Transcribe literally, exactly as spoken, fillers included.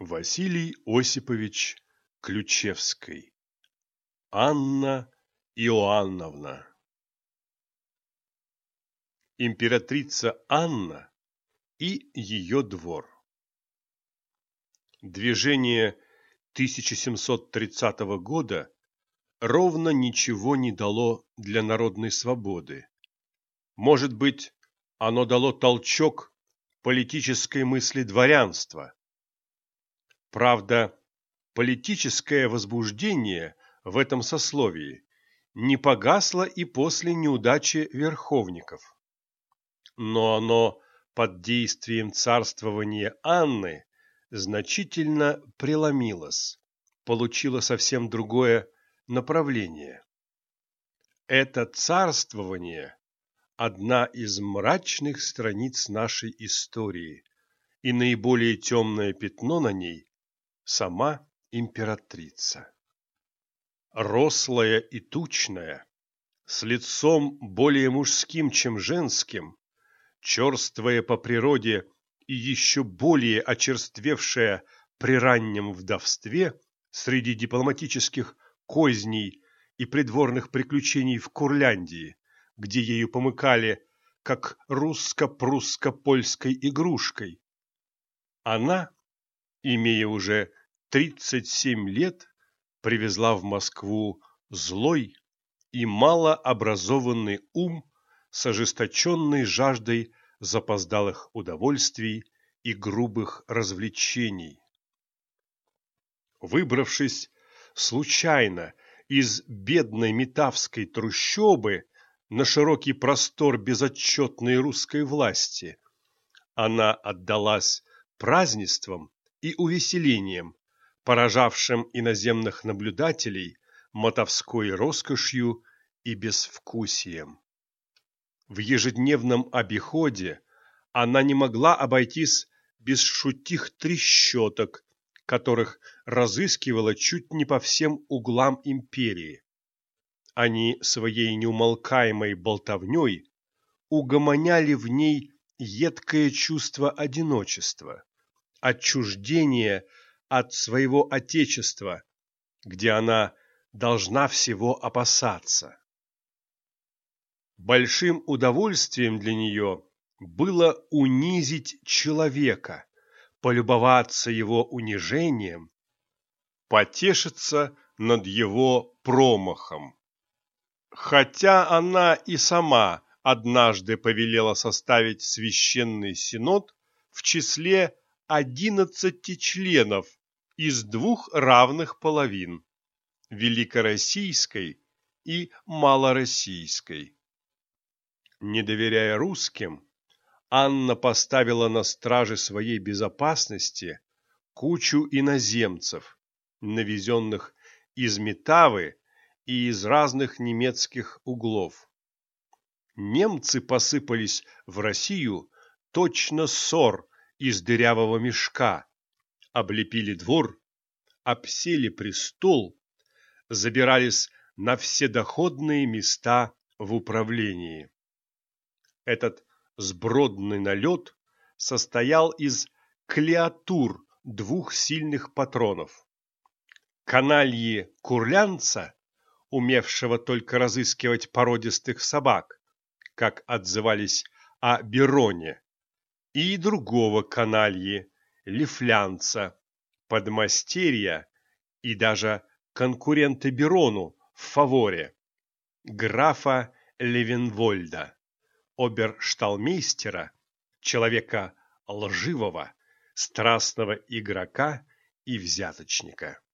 Василий Осипович Ключевский. Анна Иоанновна. Императрица Анна и ее двор. Движение тысяча семьсот тридцатого года ровно ничего не дало для народной свободы. Может быть, оно дало толчок политической мысли дворянства. Правда, политическое возбуждение в этом сословии не погасло и после неудачи верховников. Но оно под действием царствования Анны значительно преломилось, получило совсем другое направление. Это царствование – одна из мрачных страниц нашей истории, и наиболее темное пятно на ней – сама императрица. Рослая и тучная, с лицом более мужским, чем женским, черствая по природе и еще более очерствевшая при раннем вдовстве среди дипломатических козней и придворных приключений в Курляндии, где ею помыкали как русско-прусско-польской игрушкой, она, имея уже тридцать семь лет, привезла в Москву злой и малообразованный ум с ожесточенной жаждой запоздалых удовольствий и грубых развлечений. Выбравшись случайно из бедной метавской трущобы на широкий простор безотчетной русской власти, она отдалась празднествам и увеселениям, поражавшим иноземных наблюдателей мотовской роскошью и безвкусием. В ежедневном обиходе она не могла обойтись без шутих трещоток, которых разыскивала чуть не по всем углам империи. Они своей неумолкаемой болтовней угомоняли в ней едкое чувство одиночества, отчуждения от своего отечества, где она должна всего опасаться. Большим удовольствием для нее было унизить человека, полюбоваться его унижением, потешиться над его промахом. Хотя она и сама однажды повелела составить священный синод в числе одиннадцати членов из двух равных половин – великороссийской и малороссийской. Не доверяя русским, Анна поставила на страже своей безопасности кучу иноземцев, навезенных из Метавы и из разных немецких углов. Немцы посыпались в Россию точно сор из дырявого мешка, облепили двор, обсели престол, забирались на вседоходные места в управлении. Этот сбродный налет состоял из клеатур двух сильных патронов. Канальи Курлянца, умевшего только разыскивать породистых собак, как отзывались о Бероне, и другого канальи Лифлянца, подмастерья и даже конкурента Берону в фаворе, графа Левенвольда, обершталмейстера, человека лживого, страстного игрока и взяточника.